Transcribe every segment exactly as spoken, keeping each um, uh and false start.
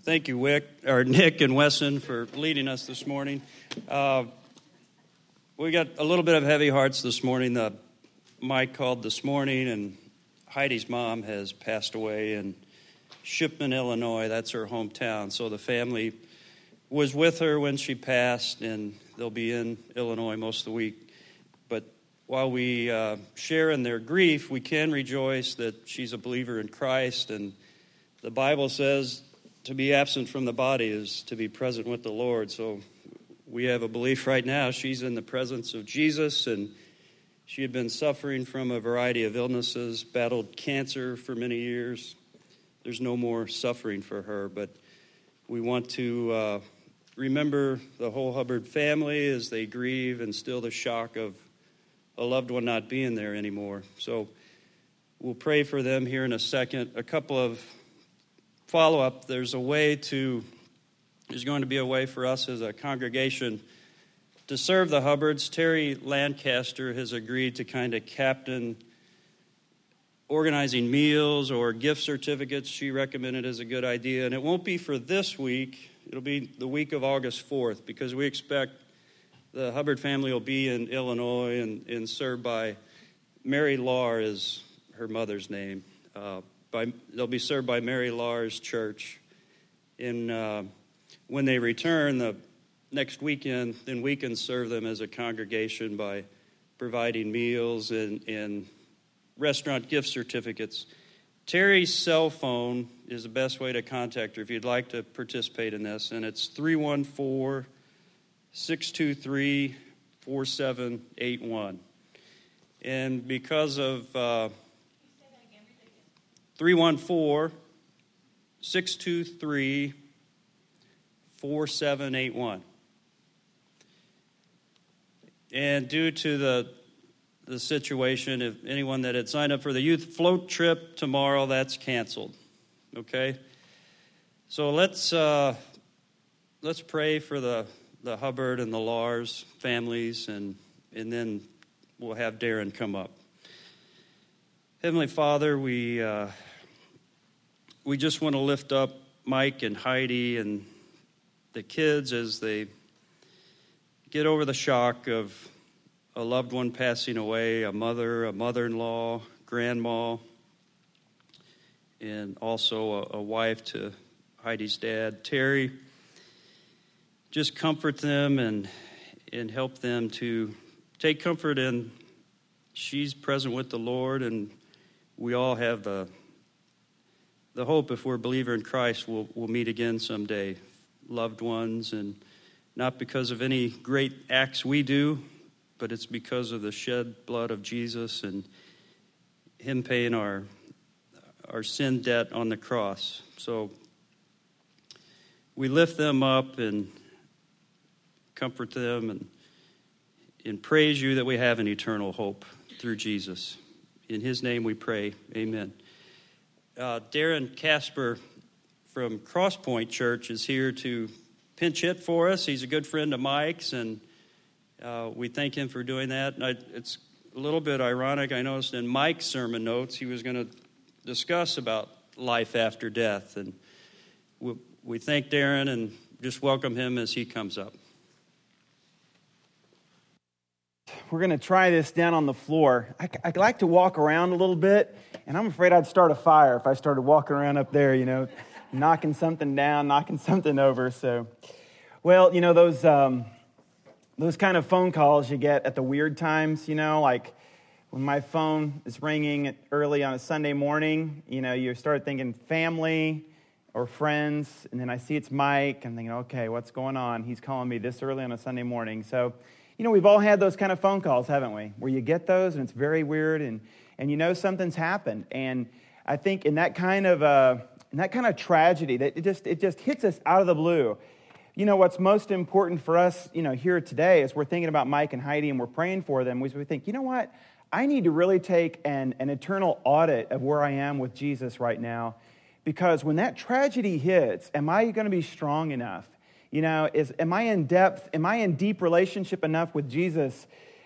Thank you, Wick, or Nick and Wesson, for leading us this morning. Uh, we got a little bit of heavy hearts this morning. The Mike called this morning, and Heidi's mom has passed away in Shipman, Illinois. That's her hometown. So the family was with her when she passed, and they'll be in Illinois most of the week. But while we uh, share in their grief, we can rejoice that she's a believer in Christ, and the Bible says to be absent from the body is to be present with the Lord. So we have a belief right now she's in the presence of Jesus, and she had been suffering from a variety of illnesses, battled cancer for many years. There's no more suffering for her, but we want to uh, remember the whole Hubbard family as they grieve and still the shock of a loved one not being there anymore. So we'll pray for them here in a second. A couple of follow-up, there's a way to, there's going to be a way for us as a congregation to serve the Hubbards. Terry Lancaster has agreed to kind of captain organizing meals or gift certificates. She recommended as a good idea, and it won't be for this week. It'll be the week of August fourth, because we expect the Hubbard family will be in Illinois and, and served by Mary Lahr is her mother's name. Uh, By, they'll be served by Mary Lahr's church. And uh, when they return the next weekend, then we can serve them as a congregation by providing meals and, and restaurant gift certificates. Terry's cell phone is the best way to contact her if you'd like to participate in this, and it's three one four, six two three, four seven eight one. And because of... Uh, three one four, six two three, four seven eight one. And due to the the situation, if anyone that had signed up for the youth float trip tomorrow, that's canceled. Okay? So let's uh, let's pray for the, the Hubbard and the Lahrs families, and and then we'll have Darren come up. Heavenly Father, we uh, we just want to lift up Mike and Heidi and the kids as they get over the shock of a loved one passing away, a mother, a mother-in-law, grandma, and also a, a wife to Heidi's dad, Terry. Just comfort them and and help them to take comfort in she's present with the Lord, and we all have the the hope, if we're a believer in Christ, we'll, we'll meet again someday, loved ones, and not because of any great acts we do, but it's because of the shed blood of Jesus and him paying our our sin debt on the cross. So we lift them up and comfort them and, and praise you that we have an eternal hope through Jesus. In his name we pray, amen. Uh, Darren Casper from Crosspoint Church is here to pinch hit for us. He's a good friend of Mike's, and uh, we thank him for doing that. And I, it's a little bit ironic. I noticed in Mike's sermon notes he was going to discuss about life after death. And we, we thank Darren and just welcome him as he comes up. We're going to try this down on the floor. I, I like to walk around a little bit, and I'm afraid I'd start a fire if I started walking around up there, you know, knocking something down, knocking something over. So, well, you know, those um, those kind of phone calls you get at the weird times, you know, like when my phone is ringing early on a Sunday morning, you know, you start thinking family or friends, and then I see it's Mike, I'm thinking, okay, what's going on? He's calling me this early on a Sunday morning. So, you know, we've all had those kind of phone calls, haven't we? Where you get those and it's very weird, and, and you know something's happened. And I think in that kind of uh, in that kind of tragedy, that it just it just hits us out of the blue. You know, what's most important for us, you know, here today is we're thinking about Mike and Heidi and we're praying for them. We, we think, you know what? I need to really take an, an eternal audit of where I am with Jesus right now, because when that tragedy hits, am I going to be strong enough? You know, is am I in depth, am I in deep relationship enough with Jesus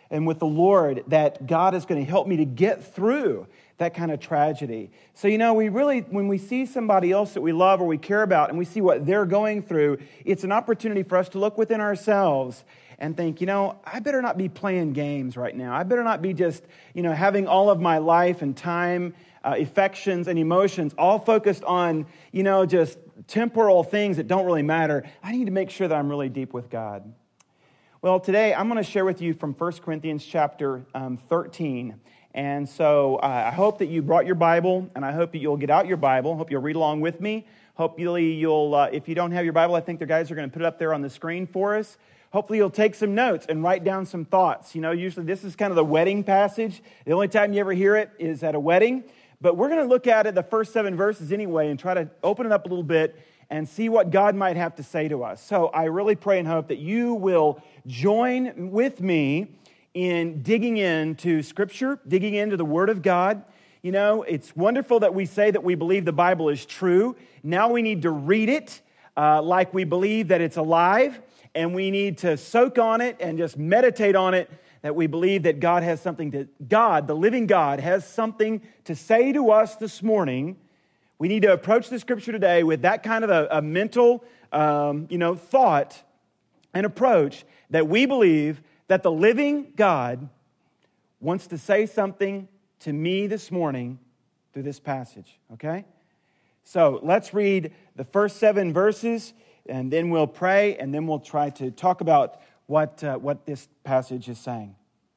and with the Lord that God is going to help me to get through that kind of tragedy. So, you know, we really, when we see somebody else that we love or we care about and we see what they're going through, it's an opportunity for us to look within ourselves and think, you know, I better not be playing games right now. I better not be just, you know, having all of my life and time, uh, affections and emotions all focused on, you know, just temporal things that don't really matter. I need to make sure that I'm really deep with God. Well, today I'm going to share with you from First Corinthians chapter um, thirteen. And so uh, I hope that you brought your Bible, and I hope that you'll get out your Bible. Hope you'll read along with me. Hopefully you'll, uh, if you don't have your Bible, I think the guys are going to put it up there on the screen for us. Hopefully you'll take some notes and write down some thoughts. You know, usually this is kind of the wedding passage. The only time you ever hear it is at a wedding. But we're going to look at it, the first seven verses anyway, and try to open it up a little bit and see what God might have to say to us. So I really pray and hope that you will join with me in digging into Scripture, digging into the Word of God. You know, it's wonderful that we say that we believe the Bible is true. Now we need to read it uh, like we believe that it's alive, and we need to soak on it and just meditate on it, that we believe that God has something to, God, the living God, has something to say to us this morning. We need to approach the Scripture today with that kind of a, a mental, um, you know, thought and approach that we believe that the living God wants to say something to me this morning through this passage, okay? So let's read the first seven verses, and then we'll pray, and then we'll try to talk about what, uh, what this passage is saying.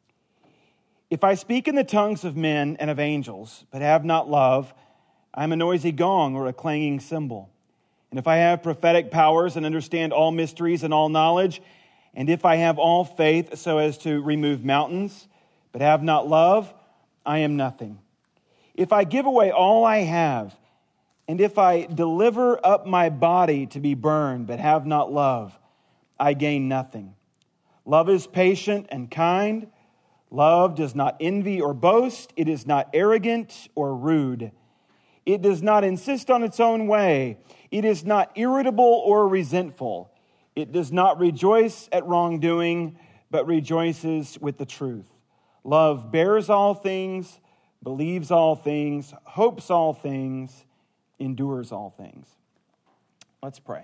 If I speak in the tongues of men and of angels, but have not love, I am a noisy gong or a clanging cymbal. And if I have prophetic powers and understand all mysteries and all knowledge, and if I have all faith so as to remove mountains, but have not love, I am nothing. If I give away all I have, and if I deliver up my body to be burned, but have not love, I gain nothing. Love is patient and kind. Love does not envy or boast. It is not arrogant or rude. It does not insist on its own way. It is not irritable or resentful. It does not rejoice at wrongdoing, but rejoices with the truth. Love bears all things, believes all things, hopes all things, endures all things. Let's pray.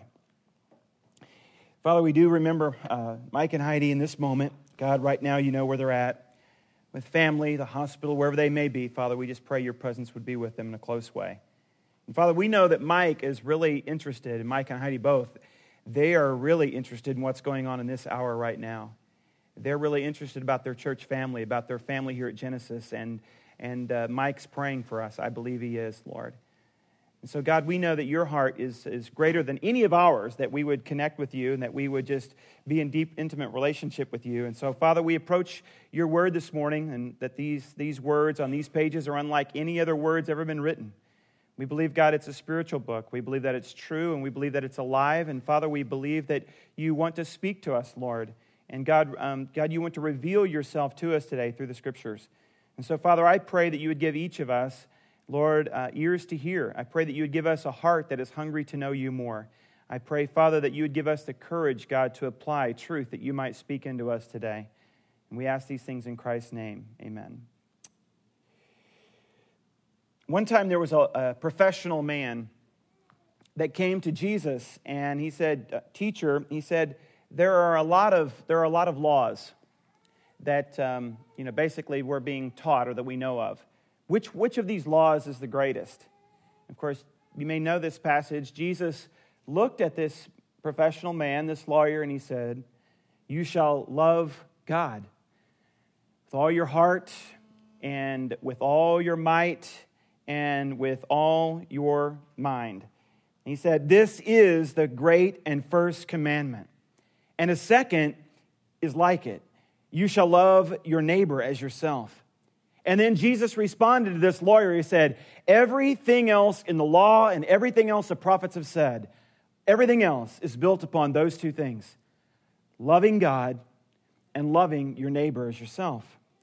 Father, we do remember uh, Mike and Heidi in this moment. God, right now you know where they're at, with family, the hospital, wherever they may be. Father, we just pray your presence would be with them in a close way. And Father, we know that Mike is really interested, and Mike and Heidi both, they are really interested in what's going on in this hour right now. They're really interested about their church family, about their family here at Genesis, and, and uh, Mike's praying for us. I believe he is, Lord. And so, God, we know that your heart is, is greater than any of ours, that we would connect with you and that we would just be in deep, intimate relationship with you. And so, Father, we approach your word this morning, and that these, these words on these pages are unlike any other words ever been written. We believe, God, it's a spiritual book. We believe that it's true, and we believe that it's alive. And, Father, we believe that you want to speak to us, Lord. And, God, um, God, you want to reveal yourself to us today through the Scriptures. And so, Father, I pray that you would give each of us, Lord, uh, ears to hear. I pray that you would give us a heart that is hungry to know you more. I pray, Father, that you would give us the courage, God, to apply truth that you might speak into us today. And we ask these things in Christ's name. Amen. One time there was a, a professional man that came to Jesus, and he said, "Teacher," he said, there are a lot of there are a lot of laws that um, you know basically we're being taught or that we know of. Which which of these laws is the greatest?" Of course, you may know this passage. Jesus looked at this professional man, this lawyer, and he said, "You shall love God with all your heart and with all your might and with all your mind." And he said, "This is the great and first commandment. And a second is like it. You shall love your neighbor as yourself." And then Jesus responded to this lawyer. He said, "Everything else in the law and everything else the prophets have said, everything else is built upon those two things: loving God and loving your neighbor as yourself."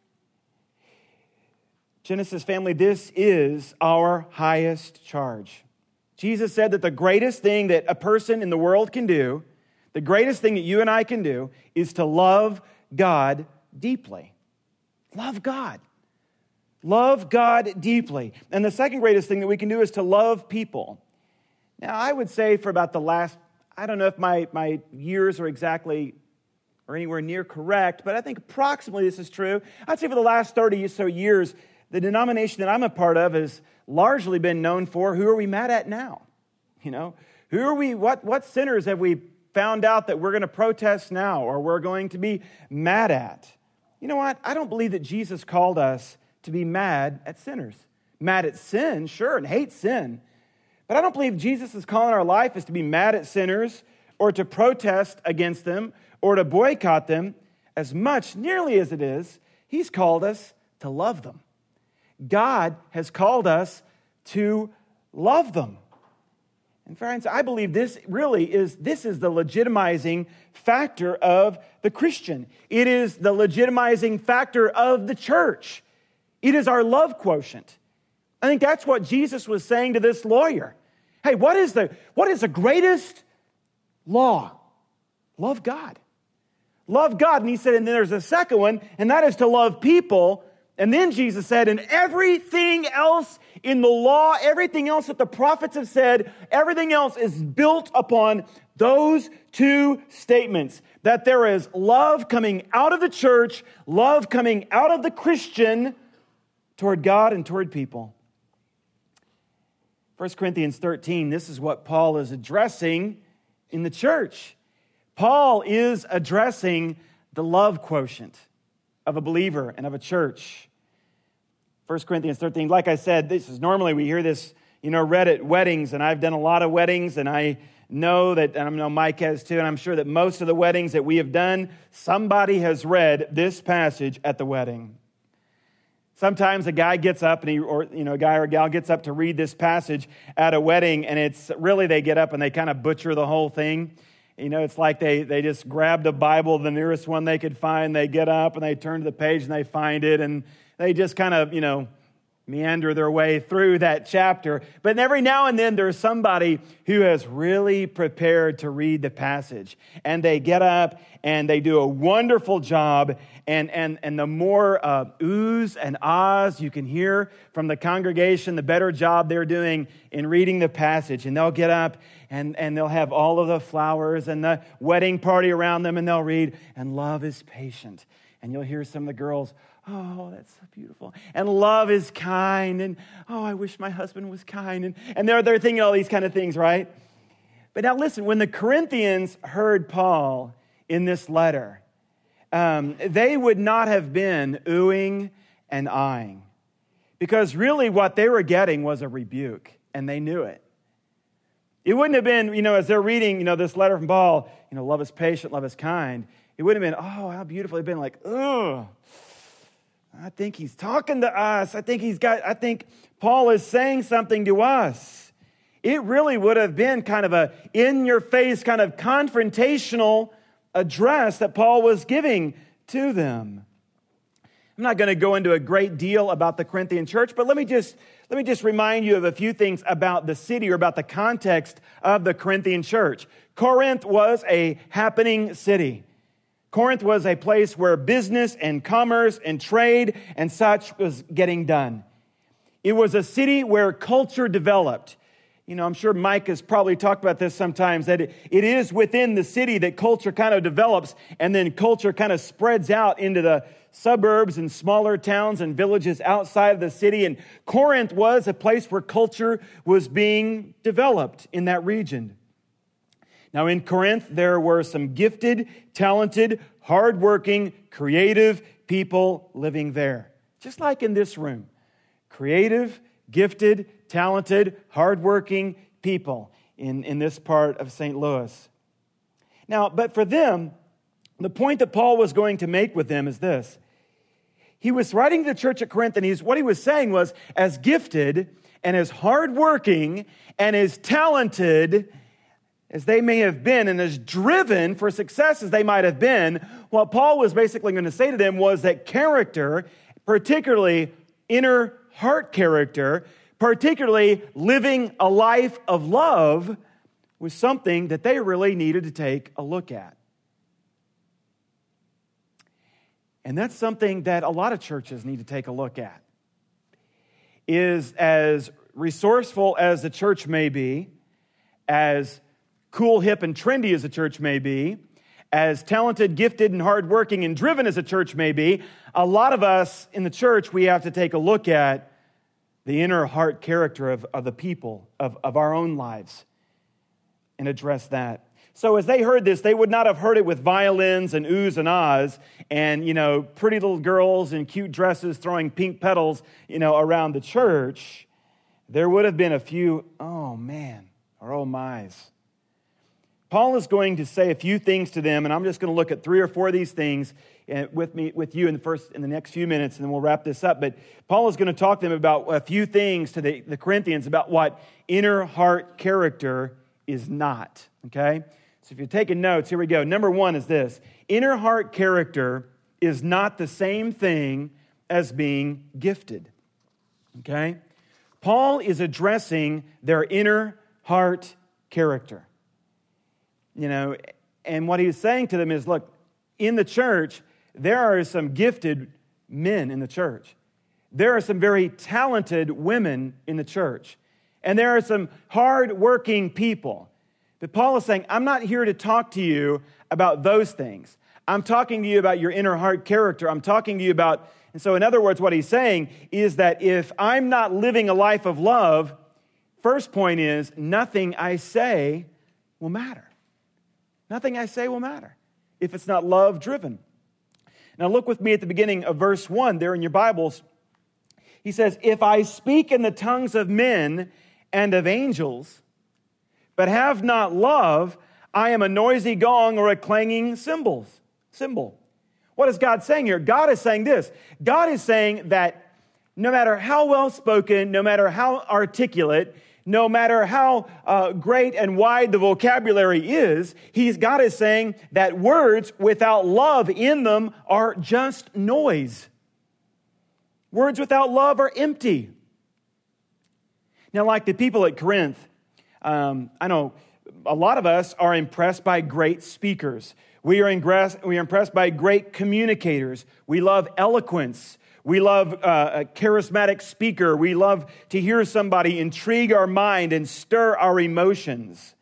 Genesis family, this is our highest charge. Jesus said that the greatest thing that a person in the world can do, the greatest thing that you and I can do, is to love God deeply. Love God. Love God deeply. And the second greatest thing that we can do is to love people. Now, I would say for about the last, I don't know if my, my years are exactly or anywhere near correct, but I think approximately this is true. I'd say for the last thirty or so years, the denomination that I'm a part of has largely been known for who are we mad at now? You know, who are we, what, what sinners have we found out that we're going to protest now or we're going to be mad at? You know what? I don't believe that Jesus called us to be mad at sinners. Mad at sin, sure, and hate sin. But I don't believe Jesus' call in our life is to be mad at sinners or to protest against them or to boycott them as much, nearly as it is, He's called us to love them. God has called us to love them. And friends, I believe this really is, this is the legitimizing factor of the Christian. It is the legitimizing factor of the church. It is our love quotient. I think that's what Jesus was saying to this lawyer. Hey, what is the, what is the greatest law? Love God. Love God. And he said, and then there's a second one, and that is to love people. And then Jesus said, and everything else in the law, everything else that the prophets have said, everything else is built upon those two statements. That there is love coming out of the church, love coming out of the Christian toward God and toward people. First Corinthians thirteen, this is what Paul is addressing in the church. Paul is addressing the love quotient of a believer and of a church. First Corinthians thirteen, like I said, this is normally we hear this, you know, read at weddings, and I've done a lot of weddings, and I know that, and I know Mike has too, and I'm sure that most of the weddings that we have done, somebody has read this passage at the wedding. Sometimes a guy gets up, and he, or you know, a guy or a gal gets up to read this passage at a wedding, and it's really they get up and they kind of butcher the whole thing. You know, it's like they, they just grabbed a Bible, the nearest one they could find. They get up and they turn to the page and they find it, and they just kind of, you know, meander their way through that chapter. But every now and then there's somebody who has really prepared to read the passage. And they get up and they do a wonderful job. And, and, and the more uh, oohs and ahs you can hear from the congregation, the better job they're doing in reading the passage. And they'll get up and, and they'll have all of the flowers and the wedding party around them, and they'll read, and love is patient. And you'll hear some of the girls, oh, that's so beautiful. And love is kind. And, oh, I wish my husband was kind. And, and they're, they're thinking all these kind of things, right? But now listen, when the Corinthians heard Paul in this letter, um, they would not have been oohing and eyeing. Because really what they were getting was a rebuke, and they knew it. It wouldn't have been, you know, as they're reading, you know, this letter from Paul, you know, love is patient, love is kind. It wouldn't have been, oh, how beautiful. It'd been like, ugh. I think he's talking to us. I think he's got, I think Paul is saying something to us. It really would have been kind of a in-your-face kind of confrontational address that Paul was giving to them. I'm not going to go into a great deal about the Corinthian church, but let me just let me just remind you of a few things about the city or about the context of the Corinthian church. Corinth was a happening city. Corinth was a place where business and commerce and trade and such was getting done. It was a city where culture developed. You know, I'm sure Mike has probably talked about this sometimes, that it, it is within the city that culture kind of develops, and then culture kind of spreads out into the suburbs and smaller towns and villages outside of the city. And Corinth was a place where culture was being developed in that region. Now, in Corinth, there were some gifted, talented, hardworking, creative people living there. Just like in this room. Creative, gifted, talented, hardworking people in, in this part of Saint Louis. Now, but for them, the point that Paul was going to make with them is this. He was writing to the church at Corinth, and he's, what he was saying was, as gifted and as hardworking and as talented as they may have been and as driven for success as they might have been, what Paul was basically going to say to them was that character, particularly inner heart character, particularly living a life of love, was something that they really needed to take a look at. And that's something that a lot of churches need to take a look at. Is as resourceful as the church may be, as cool, hip, and trendy as the church may be, as talented, gifted, and hardworking and driven as a church may be, a lot of us in the church, we have to take a look at the inner heart character of, of the people, of, of our own lives, and address that. So as they heard this, they would not have heard it with violins and oohs and ahs and, you know, pretty little girls in cute dresses throwing pink petals, you know, around the church. There would have been a few, oh man, or oh my's. Paul is going to say a few things to them, and I'm just going to look at three or four of these things with me, with you in the first, in the next few minutes, and then we'll wrap this up. But Paul is going to talk to them about a few things to the, the Corinthians about what inner heart character is not. Okay, so if you're taking notes, here we go. Number one is this: inner heart character is not the same thing as being gifted. Okay, Paul is addressing their inner heart character. You know, and what he's saying to them is, look, in the church, there are some gifted men in the church. There are some very talented women in the church. And there are some hard-working people. But Paul is saying, I'm not here to talk to you about those things. I'm talking to you about your inner heart character. I'm talking to you about, and so in other words, what he's saying is that if I'm not living a life of love, first point is, nothing I say will matter. Nothing I say will matter if it's not love-driven. Now look with me at the beginning of verse one there in your Bibles. He says, if I speak in the tongues of men and of angels, but have not love, I am a noisy gong or a clanging cymbals, cymbal. What is God saying here? God is saying this. God is saying that no matter how well-spoken, no matter how articulate, no matter how uh, great and wide the vocabulary is, he's, God is saying that words without love in them are just noise. Words without love are empty. Now, like the people at Corinth, um, I know a lot of us are impressed by great speakers. We are impressed, we are impressed by great communicators. We love eloquence. We love uh, a charismatic speaker. We love to hear somebody intrigue our mind and stir our emotions.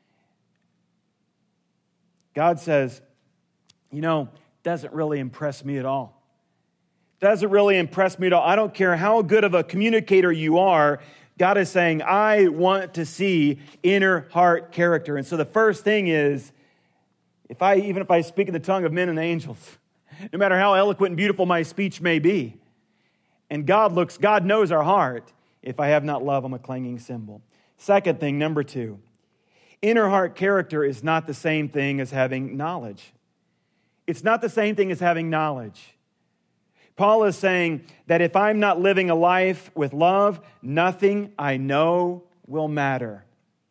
God says, you know, doesn't really impress me at all. Doesn't really impress me at all. I don't care how good of a communicator you are. God is saying, I want to see inner heart character. And so the first thing is, if I even if I speak in the tongue of men and angels, no matter how eloquent and beautiful my speech may be. And God looks, God knows our heart. If I have not love, I'm a clanging cymbal. Second thing, number two, inner heart character is not the same thing as having knowledge. It's not the same thing as having knowledge. Paul is saying that if I'm not living a life with love, nothing I know will matter.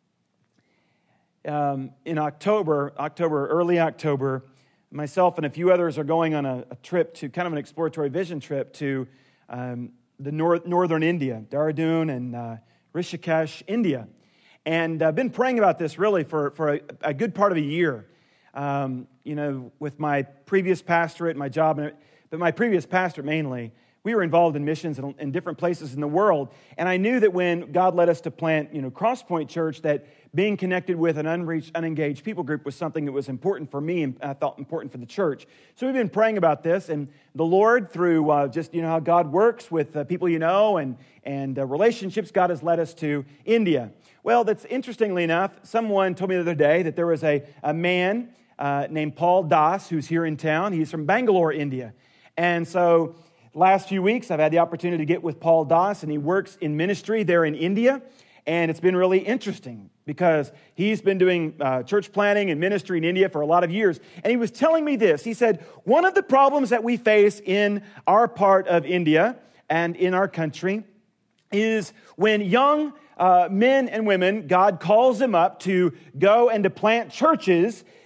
Um, in October, October, early October, myself and a few others are going on a, a trip to, kind of an exploratory vision trip to um, the north, northern India, Dehradun and uh, Rishikesh, India. And I've been praying about this really for, for a, a good part of a year. Um, you know, with my previous pastorate, my job, but my previous pastorate mainly, we were involved in missions in, in different places in the world. And I knew that when God led us to plant, you know, Crosspoint Church, that being connected with an unreached, unengaged people group was something that was important for me and I thought important for the church. So we've been praying about this, and the Lord, through uh, just, you know, how God works with uh, people you know and, and uh, relationships, God has led us to India. Well, that's interestingly enough, someone told me the other day that there was a, a man uh, named Paul Das who's here in town. He's from Bangalore, India. And so last few weeks, I've had the opportunity to get with Paul Das, and he works in ministry there in India. And it's been really interesting because he's been doing uh, church planting and ministry in India for a lot of years. And he was telling me this. He said, one of the problems that we face in our part of India and in our country is when young uh, men and women, God calls them up to go and to plant churches,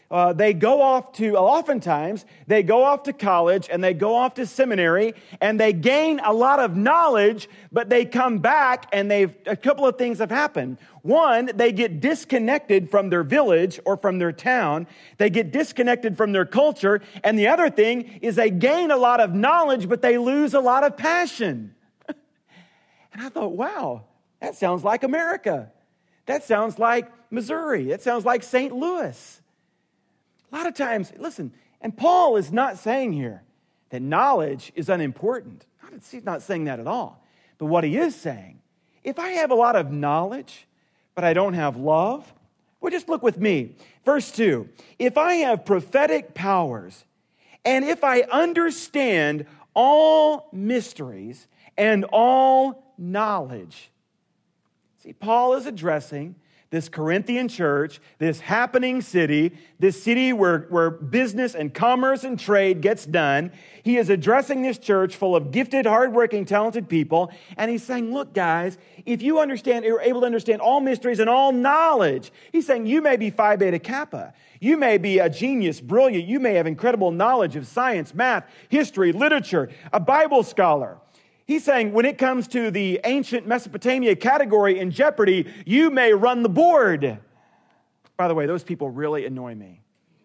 Uh, they go off to, oftentimes, they go off to college and they go off to seminary and they gain a lot of knowledge, but they come back and they've, a couple of things have happened. One, they get disconnected from their village or from their town. They get disconnected from their culture. And the other thing is they gain a lot of knowledge, but they lose a lot of passion. And I thought, wow, that sounds like America. That sounds like Missouri. That sounds like Saint Louis. A lot of times, listen, and Paul is not saying here that knowledge is unimportant. He's not saying that at all. But what he is saying, if I have a lot of knowledge, but I don't have love, well, just look with me. Verse two, if I have prophetic powers, and if I understand all mysteries and all knowledge. See, Paul is addressing this Corinthian church, this happening city, this city where, where business and commerce and trade gets done. He is addressing this church full of gifted, hardworking, talented people. And he's saying, look, guys, if you understand, you're able to understand all mysteries and all knowledge, he's saying you may be Phi Beta Kappa. You may be a genius, brilliant. You may have incredible knowledge of science, math, history, literature, a Bible scholar. He's saying when it comes to the ancient Mesopotamia category in Jeopardy, you may run the board. By the way, those people really annoy me.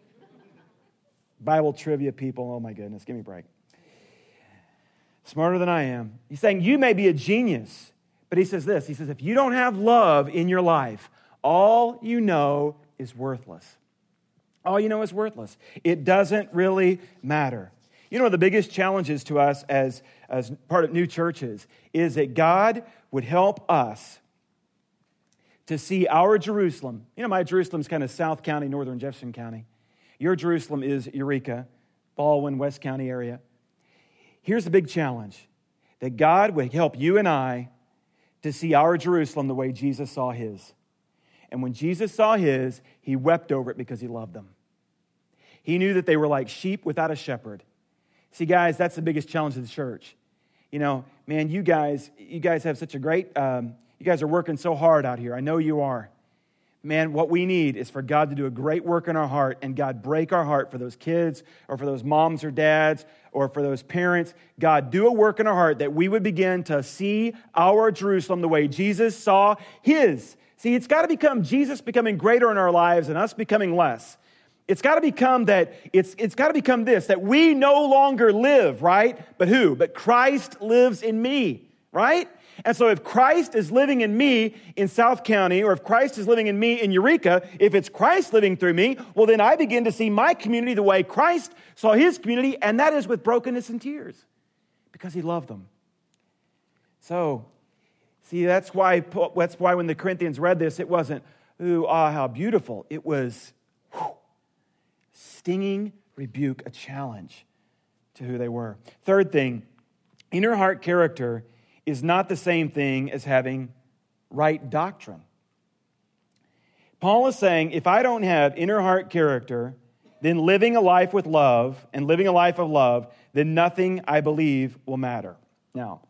Bible trivia people, oh my goodness, give me a break. Smarter than I am. He's saying you may be a genius, but he says this, he says if you don't have love in your life, all you know is worthless. All you know is worthless. It doesn't really matter. You know, one of the biggest challenges to us as, as part of new churches is that God would help us to see our Jerusalem. You know, my Jerusalem's kind of South County, Northern Jefferson County. Your Jerusalem is Eureka, Baldwin, West County area. Here's the big challenge, that God would help you and I to see our Jerusalem the way Jesus saw his. And when Jesus saw his, he wept over it because he loved them. He knew that they were like sheep without a shepherd. See, guys, that's the biggest challenge of the church. You know, man, you guys, you guys have such a great, um, you guys are working so hard out here. I know you are. Man, what we need is for God to do a great work in our heart and God break our heart for those kids or for those moms or dads or for those parents. God, do a work in our heart that we would begin to see our Jerusalem the way Jesus saw his. See, it's got to become Jesus becoming greater in our lives and us becoming less. It's got to become that, it's, it's got to become this, that we no longer live, right? But who? But Christ lives in me, right? And so if Christ is living in me in South County, or if Christ is living in me in Eureka, if it's Christ living through me, well, then I begin to see my community the way Christ saw his community, and that is with brokenness and tears, because he loved them. So, see, that's why, that's why when the Corinthians read this, it wasn't, ooh, ah, how beautiful. It was, whew, stinging rebuke, a challenge to who they were. Third thing, inner heart character is not the same thing as having right doctrine. Paul is saying, if I don't have inner heart character, then living a life with love and living a life of love, then nothing, I believe, will matter. Now,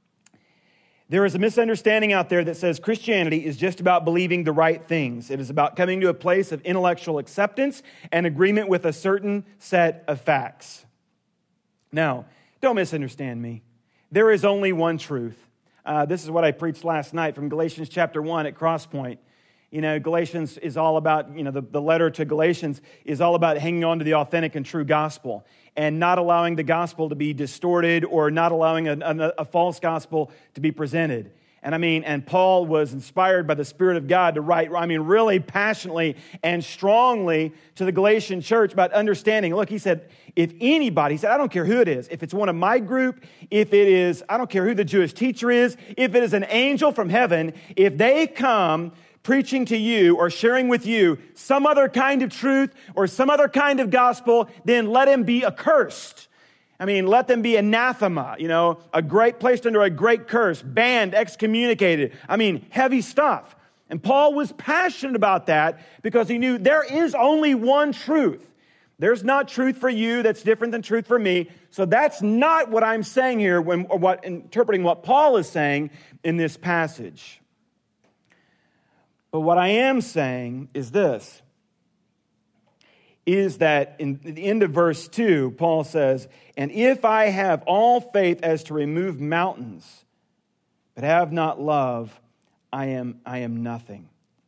there is a misunderstanding out there that says Christianity is just about believing the right things. It is about coming to a place of intellectual acceptance and agreement with a certain set of facts. Now, don't misunderstand me. There is only one truth. Uh, this is what I preached last night from Galatians chapter one at Crosspoint. You know, Galatians is all about, you know, the, the letter to Galatians is all about hanging on to the authentic and true gospel and not allowing the gospel to be distorted or not allowing a, a, a false gospel to be presented. And I mean, and Paul was inspired by the Spirit of God to write, I mean, really passionately and strongly to the Galatian church about understanding. Look, he said, if anybody, he said, I don't care who it is, if it's one of my group, if it is, I don't care who the Jewish teacher is, if it is an angel from heaven, if they come preaching to you or sharing with you some other kind of truth or some other kind of gospel, then let him be accursed. I mean, let them be anathema, you know, a great placed under a great curse, banned, excommunicated. I mean, heavy stuff. And Paul was passionate about that because he knew there is only one truth. There's not truth for you that's different than truth for me. So that's not what I'm saying here when, or what interpreting what Paul is saying in this passage. But what I am saying is this. is that in the end of verse two, Paul says, "And if I have all faith as to remove mountains, but have not love, I am, I am nothing."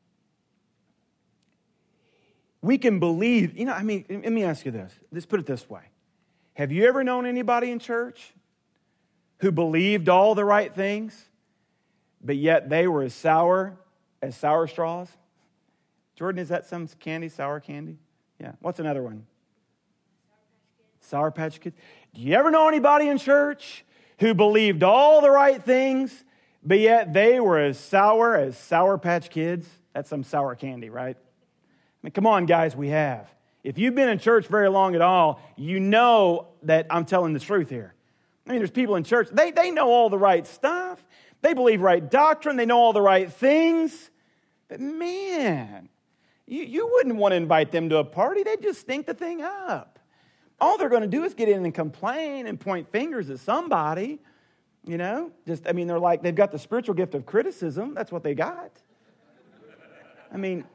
We can believe, you know, I mean, let me ask you this. Let's put it this way. Have you ever known anybody in church who believed all the right things, but yet they were as sour as sour straws? Jordan, is that some candy, sour candy? Yeah. What's another one? Sour Patch Kids. Do you ever know anybody in church who believed all the right things, but yet they were as sour as Sour Patch Kids? That's some sour candy, right? I mean, come on, guys, we have. If you've been in church very long at all, you know that I'm telling the truth here. I mean, there's people in church, they, they know all the right stuff. They believe right doctrine. They know all the right things. But man, you, you wouldn't want to invite them to a party. They'd just stink the thing up. All they're going to do is get in and complain and point fingers at somebody. You know, just, I mean, they're like, they've got the spiritual gift of criticism. That's what they got. I mean,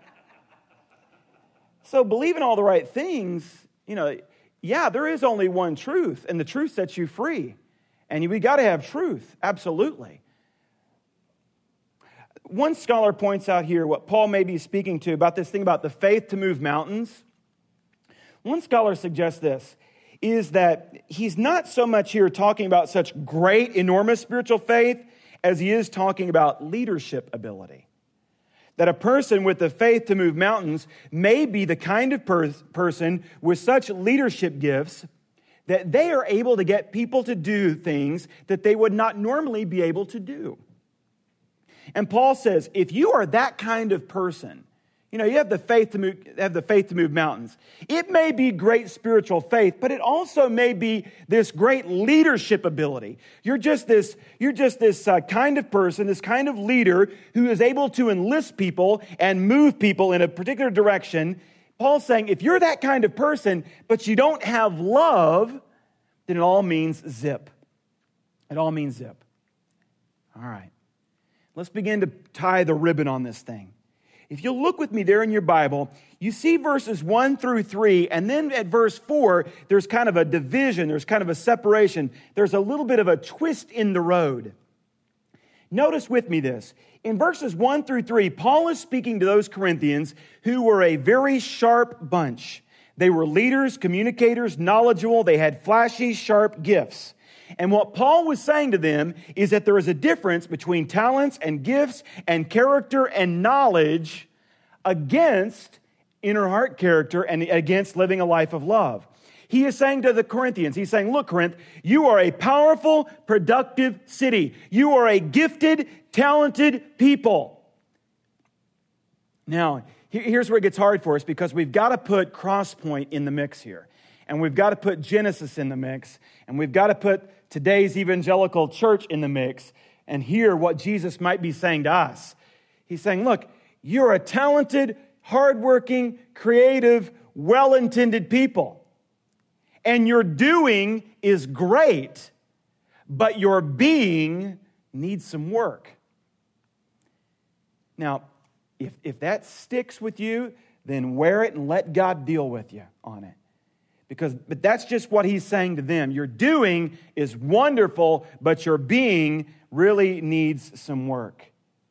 so believing all the right things, you know, yeah, there is only one truth, and the truth sets you free. And we got to have truth, absolutely. One scholar points out here what Paul may be speaking to about this thing about the faith to move mountains. One scholar suggests this, is that he's not so much here talking about such great, enormous spiritual faith as he is talking about leadership ability. That a person with the faith to move mountains may be the kind of per- person with such leadership gifts that they are able to get people to do things that they would not normally be able to do. And Paul says, if you are that kind of person, you know, you have the faith to move, have the faith to move mountains. It may be great spiritual faith, but it also may be this great leadership ability. You're just this, you're just this uh, kind of person, this kind of leader who is able to enlist people and move people in a particular direction. Paul's saying, if you're that kind of person, but you don't have love, then it all means zip. It all means zip. All right. Let's begin to tie the ribbon on this thing. If you'll look with me there in your Bible, you see verses one through three, and then at verse four, there's kind of a division, there's kind of a separation. There's a little bit of a twist in the road. Notice with me this. In verses one through three, Paul is speaking to those Corinthians who were a very sharp bunch. They were leaders, communicators, knowledgeable. They had flashy, sharp gifts. And what Paul was saying to them is that there is a difference between talents and gifts and character and knowledge against inner heart character and against living a life of love. He is saying to the Corinthians, he's saying, look, Corinth, you are a powerful, productive city. You are a gifted, talented people. Now, here's where it gets hard for us because we've got to put Crosspoint in the mix here. And we've got to put Genesis in the mix. And we've got to put today's evangelical church in the mix and hear what Jesus might be saying to us. He's saying, look, you're a talented, hardworking, creative, well-intended people. And your doing is great, but your being needs some work. Now, if, if that sticks with you, then wear it and let God deal with you on it. Because, but that's just what he's saying to them. Your doing is wonderful, but your being really needs some work.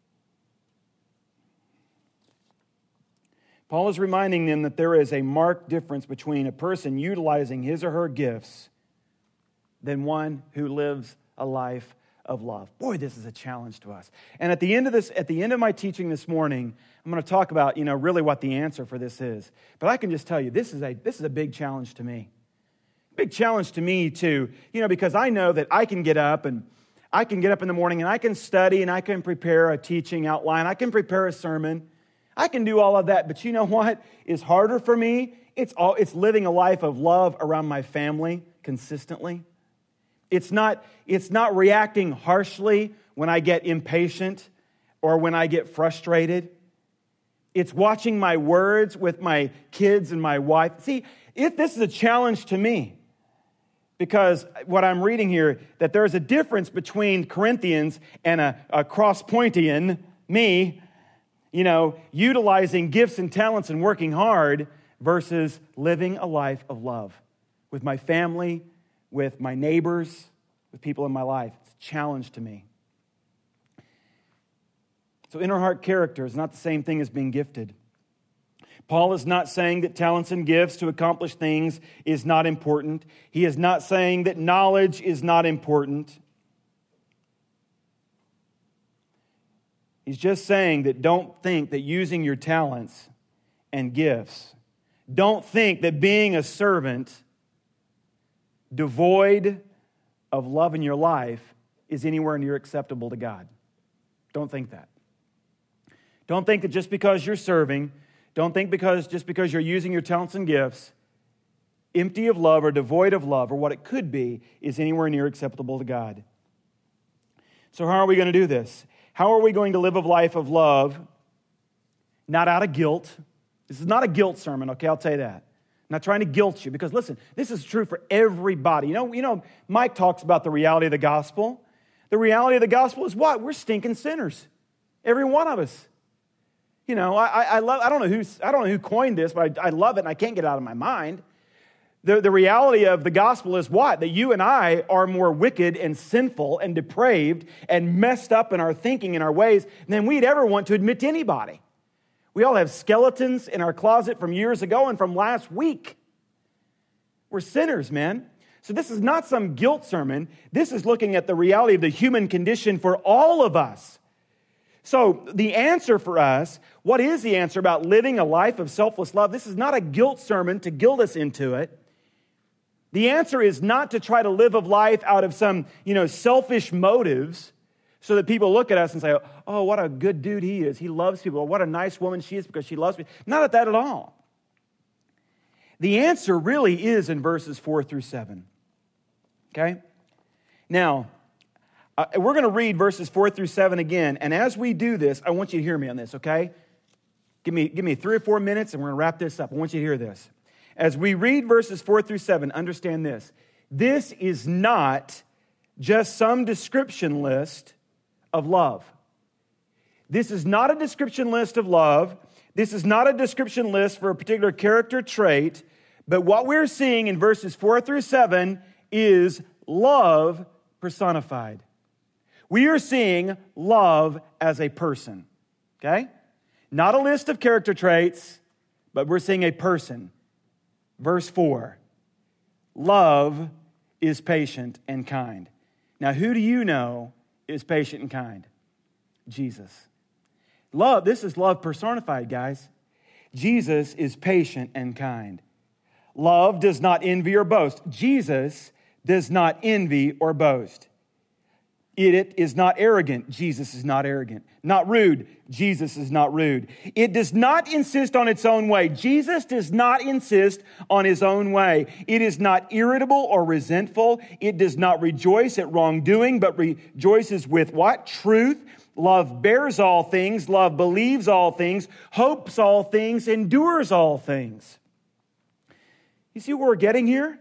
Paul is reminding them that there is a marked difference between a person utilizing his or her gifts than one who lives a life of love. Boy, this is a challenge to us. And at the end of this, at the end of my teaching this morning, I'm going to talk about, you know, really what the answer for this is. But I can just tell you, this is a this is a big challenge to me. Big challenge to me too, you know, because I know that I can get up and I can get up in the morning and I can study and I can prepare a teaching outline. I can prepare a sermon. I can do all of that. But you know what is harder for me? It's all it's living a life of love around my family consistently. It's not, it's not reacting harshly when I get impatient or when I get frustrated. It's watching my words with my kids and my wife. See, if this is a challenge to me, because what I'm reading here, that there's a difference between Corinthians and a, a cross-pointian, me, you know, utilizing gifts and talents and working hard versus living a life of love with my family, with my neighbors, with people in my life. It's a challenge to me. So inner heart character is not the same thing as being gifted. Paul is not saying that talents and gifts to accomplish things is not important. He is not saying that knowledge is not important. He's just saying that don't think that using your talents and gifts, don't think that being a servant devoid of love in your life is anywhere near acceptable to God. Don't think that. Don't think that just because you're serving, don't think because just because you're using your talents and gifts, empty of love or devoid of love, or what it could be, is anywhere near acceptable to God. So how are we going to do this? How are we going to live a life of love, not out of guilt? This is not a guilt sermon, okay? I'll tell you that. I'm not trying to guilt you, because listen, this is true for everybody. You know, you know, Mike talks about the reality of the gospel. The reality of the gospel is what? We're stinking sinners. Every one of us. You know, I, I love. I don't know who. I don't know who coined this, but I, I love it, and I can't get it out of my mind. The, the reality of the gospel is what? That you and I are more wicked and sinful and depraved and messed up in our thinking and our ways than we'd ever want to admit to anybody. We all have skeletons in our closet from years ago and from last week. We're sinners, man. So this is not some guilt sermon. This is looking at the reality of the human condition for all of us. So the answer for us, what is the answer about living a life of selfless love? This is not a guilt sermon to guilt us into it. The answer is not to try to live a life out of some, you know, selfish motives so that people look at us and say, oh, what a good dude he is. He loves people. Or what a nice woman she is because she loves me. Not at that at all. The answer really is in verses four through seven. Okay? Now, Uh, we're going to read verses four through seven again. And as we do this, I want you to hear me on this, okay? Give me, give me three or four minutes and we're going to wrap this up. I want you to hear this. As we read verses four through seven, understand this. This is not just some description list of love. This is not a description list of love. This is not a description list for a particular character trait. But what we're seeing in verses four through seven is love personified. We are seeing love as a person, okay? Not a list of character traits, but we're seeing a person. Verse four, love is patient and kind. Now, who do you know is patient and kind? Jesus. Love, this is love personified, guys. Jesus is patient and kind. Love does not envy or boast. Jesus does not envy or boast. It is not arrogant. Jesus is not arrogant. Not rude. Jesus is not rude. It does not insist on its own way. Jesus does not insist on his own way. It is not irritable or resentful. It does not rejoice at wrongdoing, but rejoices with what? Truth. Love bears all things. Love believes all things. Hopes all things. Endures all things. You see what we're getting here?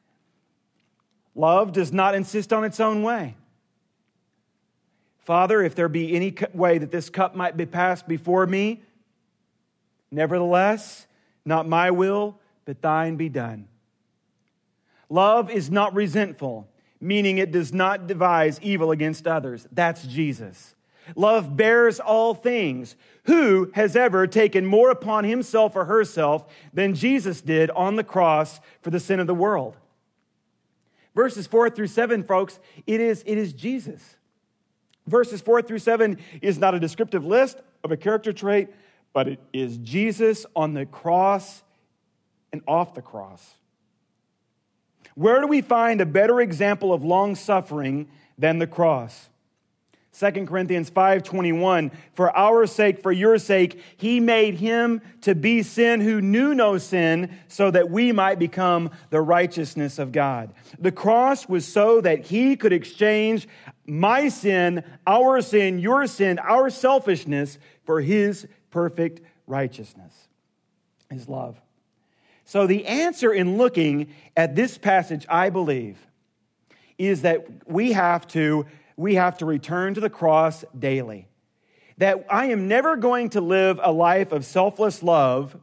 Love does not insist on its own way. Father, if there be any way that this cup might be passed before me, nevertheless, not my will, but thine be done. Love is not resentful, meaning it does not devise evil against others. That's Jesus. Love bears all things. Who has ever taken more upon himself or herself than Jesus did on the cross for the sin of the world? Verses four through seven, folks, it is, it is Jesus. Verses four through seven is not a descriptive list of a character trait, but it is Jesus on the cross and off the cross. Where do we find a better example of long-suffering than the cross? Second Corinthians five twenty-one, for our sake, for your sake, he made him to be sin who knew no sin, so that we might become the righteousness of God. The cross was so that he could exchange my sin, our sin, your sin, our selfishness for his perfect righteousness, his love. So the answer in looking at this passage, I believe, is that we have to We have to return to the cross daily. That I am never going to live a life of selfless love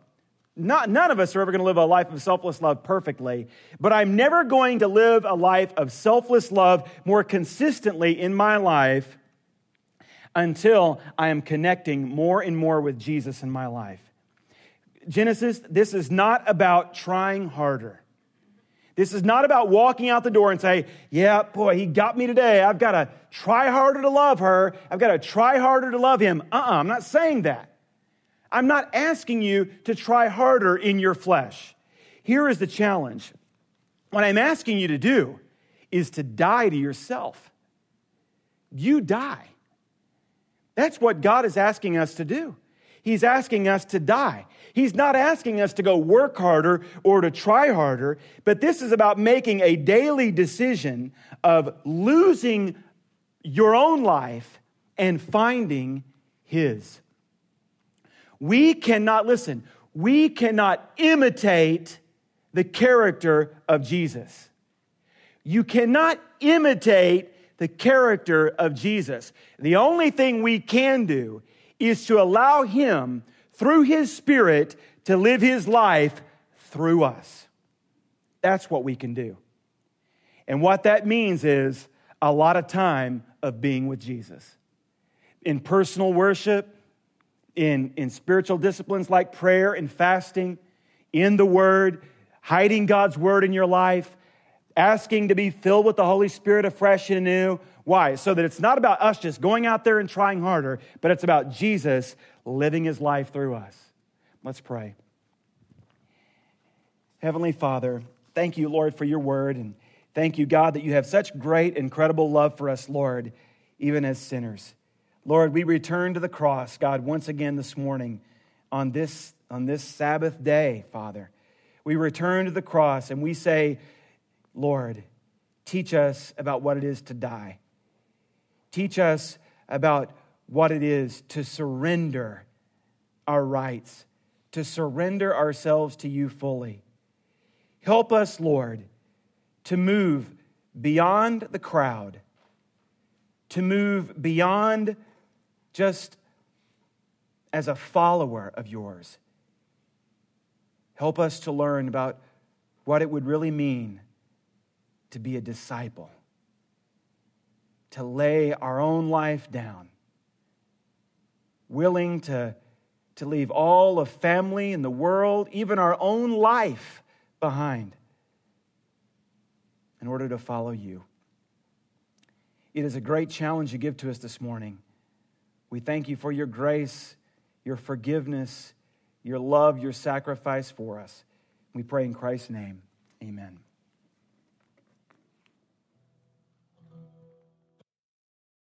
Not, none of us are ever going to live a life of selfless love perfectly, but I'm never going to live a life of selfless love more consistently in my life until I am connecting more and more with Jesus in my life. Genesis, this is not about trying harder. This is not about walking out the door and say, yeah, boy, he got me today. I've got to try harder to love her. I've got to try harder to love him. Uh-uh, I'm not saying that. I'm not asking you to try harder in your flesh. Here is the challenge. What I'm asking you to do is to die to yourself. You die. That's what God is asking us to do. He's asking us to die. He's not asking us to go work harder or to try harder, but this is about making a daily decision of losing your own life and finding His. We cannot, listen, we cannot imitate the character of Jesus. You cannot imitate the character of Jesus. The only thing we can do is to allow Him, through His Spirit, to live His life through us. That's what we can do. And what that means is a lot of time of being with Jesus. In personal worship, in, in spiritual disciplines like prayer and fasting, in the Word, hiding God's Word in your life, asking to be filled with the Holy Spirit afresh and anew. Why? So that it's not about us just going out there and trying harder, but it's about Jesus living His life through us. Let's pray. Heavenly Father, thank you, Lord, for your word. And thank you, God, that you have such great, incredible love for us, Lord, even as sinners. Lord, we return to the cross, God, once again this morning on this, on this Sabbath day, Father. We return to the cross and we say, Lord, teach us about what it is to die. Teach us about what it is to surrender our rights, to surrender ourselves to you fully. Help us, Lord, to move beyond the crowd, to move beyond just as a follower of yours. Help us to learn about what it would really mean to be a disciple, to lay our own life down, willing to, to leave all of family and the world, even our own life behind in order to follow you. It is a great challenge you give to us this morning. We thank you for your grace, your forgiveness, your love, your sacrifice for us. We pray in Christ's name. Amen.